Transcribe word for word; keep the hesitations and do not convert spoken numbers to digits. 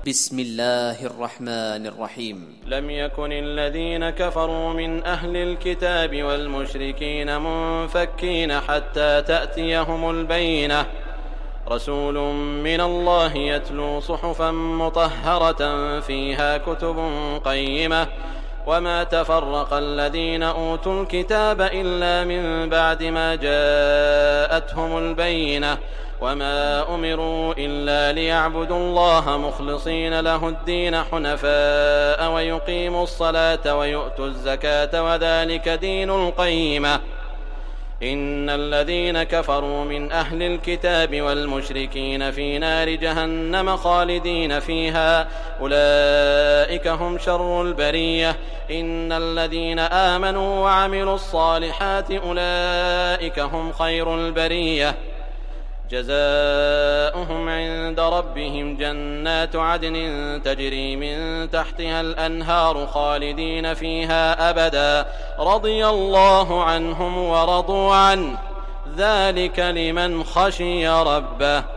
بسم الله الرحمن الرحيم. لم يكن الذين كفروا من أهل الكتاب والمشركين منفكين حتى تأتيهم البينة، رسول من الله يتلو صحفا مطهرة فيها كتب قيمة، وما تفرق الذين أوتوا الكتاب إلا من بعد ما جاءتهم البينة، وما أمروا إلا ليعبدوا الله مخلصين له الدين حنفاء ويقيموا الصلاة ويؤتوا الزكاة وذلك دين القيمة. إن الذين كفروا من أهل الكتاب والمشركين في نار جهنم خالدين فيها أولئك هم شر البرية. إن الذين آمنوا وعملوا الصالحات أولئك هم خير البرية. جزاؤهم عند ربهم جنات عدن تجري من تحتها الأنهار خالدين فيها أبدا، رضي الله عنهم ورضوا عنه، ذلك لمن خشي ربه.